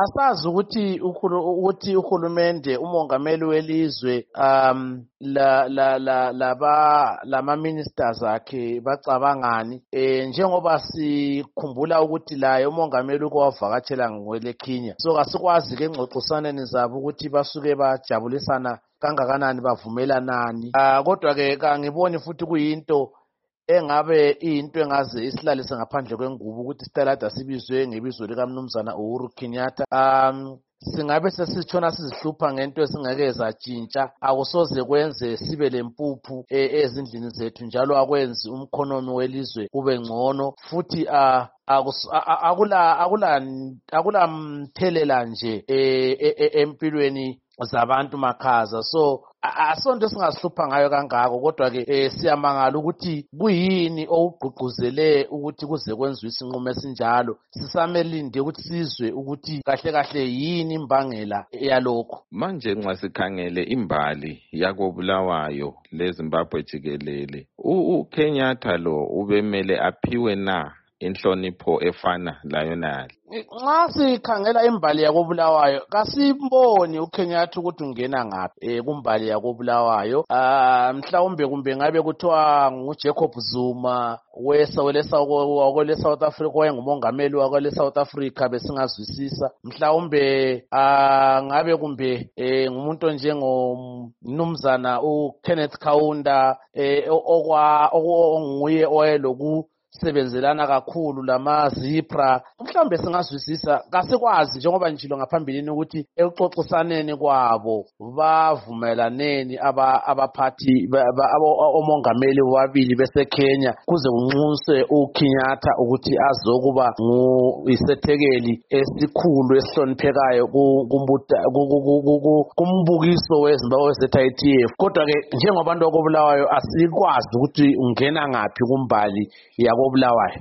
asazi ukuthi uhulumende umongameli welizwe lama ministers akhe bacabangani njengoba sikhumbula ukuthi laye umongameli ukwavakatshela ngwele Kenya so kasikwazi ke ngxoxisaneni zabo ukuthi basuke bajabulisana kangakanani bavumelanani kodwa ke angiboni futhi kuyinto engabe into engaze isilalise ngaphandle kwengubo ukuthi isitalada sibizwe ngebizo likaMnumzana Uhuru Kenyatta singabe sesitshona sizihlupha ngento esingeke zatshintsha akusoze kwenze sibe lempuphu ezindlini zethu njalo akwenzi umkhonomi welizwe kube ngcono futhi akula mthelela nje empilweni zabantu makhaza so asonto singazihlupha ngayo kangako kodwa ke siyamangala ukuthi kuyini okugqugquzele ukuthi kuze kwenziwe isinqumo esinjalo sisamelinde ukuthi sizwe ukuthi kahle kahle yini imbangela yalokho manje nxa sikhangele imbali yakobulawayo leZimbabwe jikelele uKenyatta lo ubemele aphiwe na inhlonipho efana layonali nxa sikhangela imbali yakobulawayo kasimboni uKenyatta ukuthi ungena ngaphi kumbali yakobulawayo mhlawumbe kumbe ngabe kuthiwa nguJacob Zuma wele South Africa wayengumongameli wakwele South Africa besingazwisisa mhlawumbe ngabe kumbe ngumuntu njengomnumzana uKenneth Kaunda onguye oyeloku sebenzelana kakhulu lamaZipra mhlawumbe singazwisisa kasikwazi njengoba njilo ngaphambilini ukuthi ekuxoxisaneni kwabo bavumelaneni abaphathi omongameli bobabili beseKenya kuze kunxuswe uKenyatta ukuthi azokuba isethekeli esikhulu esihloniphekayo kumbukiso weZimbabwe ZITF kodwa ke njengobantu okubulawayo asikwazi ukuthi ungena ngaphi kumbali yakobulawayo